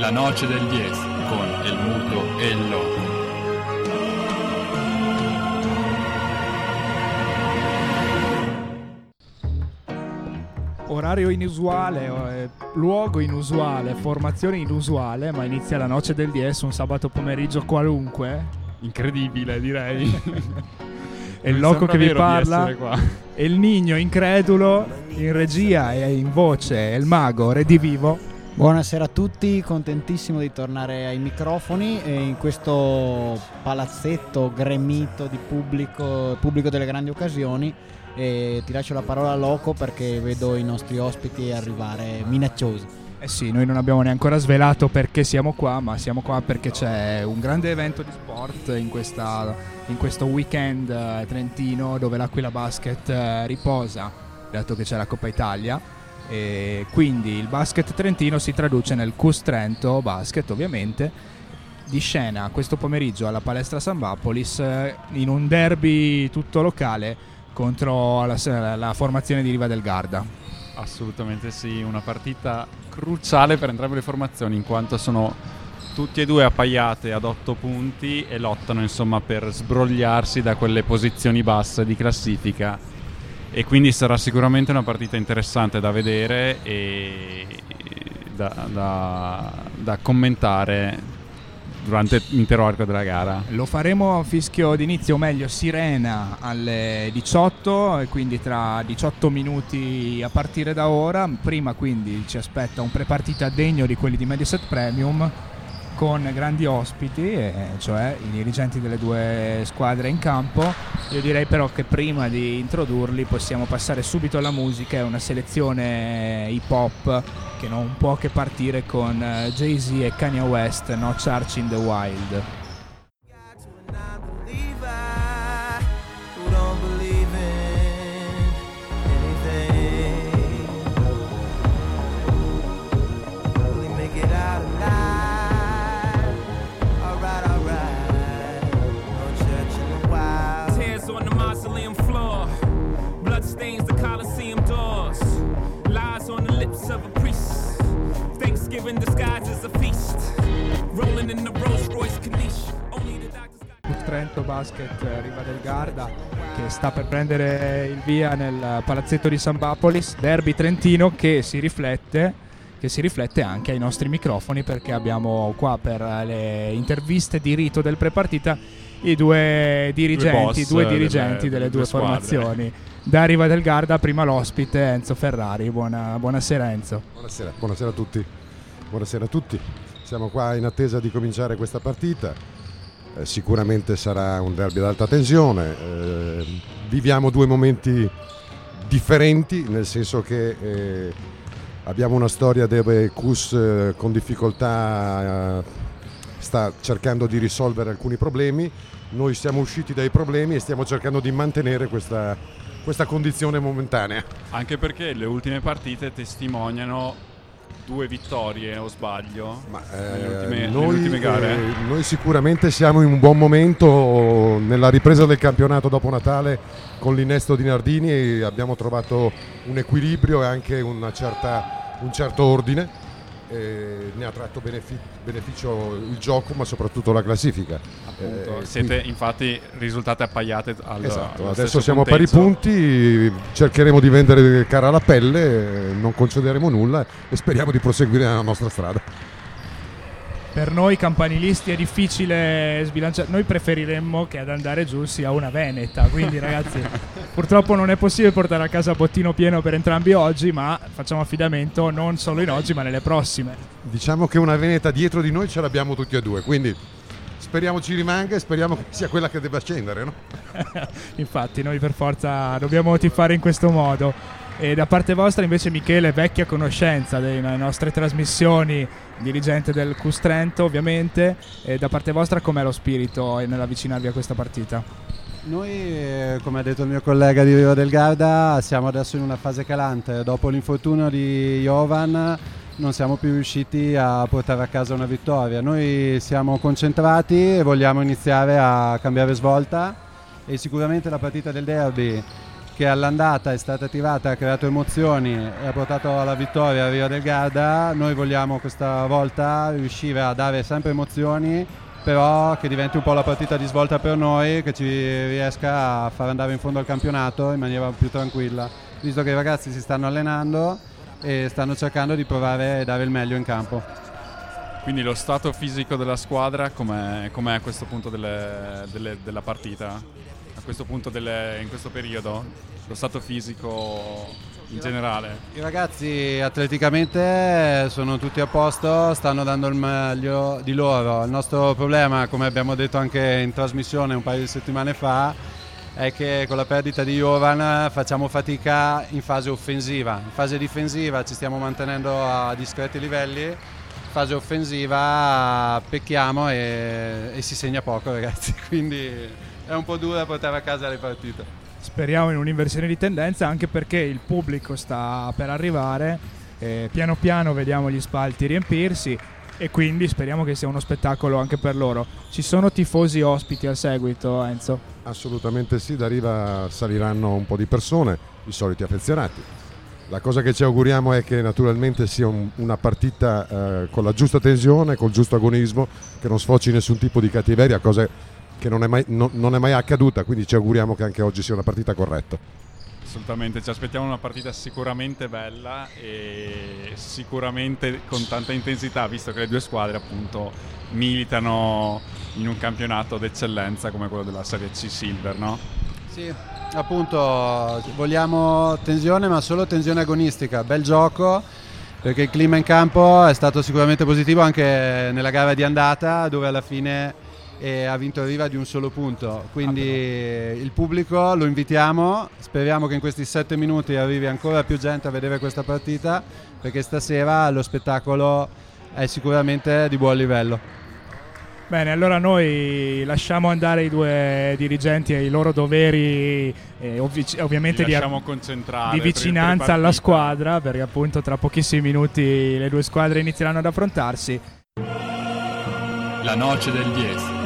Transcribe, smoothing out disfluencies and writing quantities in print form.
La noce del 10 con El Muto e il Loco. Orario inusuale, luogo inusuale, formazione inusuale, ma inizia la noce del 10 un sabato pomeriggio qualunque. Incredibile, direi. È il Loco che vi parla, e il Nigno incredulo in regia e in voce, è il mago Redivivo. Buonasera a tutti, contentissimo di tornare ai microfoni e in questo palazzetto gremito di pubblico delle grandi occasioni. E ti lascio la parola Loco perché vedo i nostri ospiti arrivare minacciosi. Eh sì, noi non abbiamo neanche ancora svelato perché siamo qua, ma siamo qua perché c'è un grande evento di sport in questo weekend trentino, dove l'Aquila Basket riposa, dato che c'è la Coppa Italia, e quindi il basket trentino si traduce nel Cus Trento Basket, ovviamente, di scena questo pomeriggio alla palestra Sambapolis in un derby tutto locale contro la formazione di Riva del Garda. Assolutamente sì, una partita cruciale per entrambe le formazioni, in quanto sono tutti e due appaiate ad 8 punti e lottano insomma per sbrogliarsi da quelle posizioni basse di classifica, e quindi sarà sicuramente una partita interessante da vedere e da commentare durante l'intero arco della gara. Lo faremo a fischio d'inizio, o meglio sirena, alle 18, e quindi tra 18 minuti a partire da ora. Prima quindi ci aspetta un prepartita degno di quelli di Mediaset Premium, con grandi ospiti, cioè i dirigenti delle due squadre in campo. Io direi però che prima di introdurli possiamo passare subito alla musica. È una selezione hip hop che non può che partire con Jay-Z e Kanye West, No Church in the Wild. Stains the Coliseum doors, lies on the lips of a priest. Thanksgiving disguised as a feast. Rolling in the Rolls Royce Caniche. Only the doctors got... Trento Basket Riva del Garda, che sta per prendere il via nel palazzetto di Sambapolis. Derby trentino che si riflette anche ai nostri microfoni, perché abbiamo qua per le interviste di rito del prepartita i due dirigenti delle due formazioni. Da Riva del Garda prima l'ospite Enzo Ferrari. Buonasera Enzo. Buonasera a tutti. Siamo qua in attesa di cominciare questa partita. Sicuramente sarà un derby ad alta tensione. Viviamo due momenti differenti, nel senso che abbiamo una storia dove Cus con difficoltà sta cercando di risolvere alcuni problemi. Noi siamo usciti dai problemi e stiamo cercando di mantenere questa condizione momentanea. Anche perché le ultime partite testimoniano 2 vittorie, o sbaglio? Nelle ultime gare. Noi sicuramente siamo in un buon momento nella ripresa del campionato dopo Natale con l'innesto di Nardini, e abbiamo trovato un equilibrio e anche un certo ordine. Ne ha tratto beneficio il gioco, ma soprattutto la classifica. Siete infatti risultate appaiate esatto. Adesso siamo a pari punti, cercheremo di vendere cara alla pelle, non concederemo nulla e speriamo di proseguire nella nostra strada. Per noi campanilisti è difficile sbilanciare. Noi preferiremmo che ad andare giù sia una veneta, quindi ragazzi purtroppo non è possibile portare a casa bottino pieno per entrambi oggi, ma facciamo affidamento non solo in oggi ma nelle prossime. Diciamo che una veneta dietro di noi ce l'abbiamo tutti e due, quindi speriamo ci rimanga e speriamo che sia quella che debba scendere, no? Infatti noi per forza dobbiamo tifare in questo modo. E da parte vostra invece Michele, vecchia conoscenza delle nostre trasmissioni, dirigente del Cus Trento ovviamente, e da parte vostra com'è lo spirito nell'avvicinarvi a questa partita? Noi, come ha detto il mio collega di Riva del Garda, siamo adesso in una fase calante. Dopo l'infortunio di Jovan non siamo più riusciti a portare a casa una vittoria. Noi siamo concentrati e vogliamo iniziare a cambiare svolta, e sicuramente la partita del derby che all'andata è stata attivata, ha creato emozioni e ha portato alla vittoria a Riva del Garda. Noi vogliamo questa volta riuscire a dare sempre emozioni, però che diventi un po' la partita di svolta per noi, che ci riesca a far andare in fondo al campionato in maniera più tranquilla, visto che i ragazzi si stanno allenando e stanno cercando di provare a dare il meglio in campo. Quindi lo stato fisico della squadra com'è a questo punto della partita? A questo punto in questo periodo? Lo stato fisico in generale? I ragazzi atleticamente sono tutti a posto, stanno dando il meglio di loro. Il nostro problema, come abbiamo detto anche in trasmissione un paio di settimane fa, è che con la perdita di Jovan facciamo fatica in fase offensiva. In fase difensiva ci stiamo mantenendo a discreti livelli, in fase offensiva pecchiamo e si segna poco, ragazzi, quindi è un po' dura portare a casa le partite. Speriamo in un'inversione di tendenza, anche perché il pubblico sta per arrivare, piano piano vediamo gli spalti riempirsi e quindi speriamo che sia uno spettacolo anche per loro. Ci sono tifosi ospiti al seguito, Enzo? Assolutamente sì, da Riva saliranno un po' di persone, i soliti affezionati. La cosa che ci auguriamo è che naturalmente sia una partita con la giusta tensione, col giusto agonismo, che non sfoci nessun tipo di cattiveria, cosa che non è mai accaduta, quindi ci auguriamo che anche oggi sia una partita corretta. Assolutamente, ci aspettiamo una partita sicuramente bella e sicuramente con tanta intensità, visto che le due squadre appunto militano in un campionato d'eccellenza come quello della Serie C Silver, no? Sì, appunto vogliamo tensione, ma solo tensione agonistica, bel gioco, perché il clima in campo è stato sicuramente positivo anche nella gara di andata, dove alla fine ha vinto Riva di un solo punto, quindi il pubblico lo invitiamo, speriamo che in questi 7 minuti arrivi ancora più gente a vedere questa partita, perché stasera lo spettacolo è sicuramente di buon livello. Bene, allora noi lasciamo andare i due dirigenti ai loro doveri, ovviamente di vicinanza alla squadra, perché appunto tra pochissimi minuti le due squadre inizieranno ad affrontarsi. La noce del 10.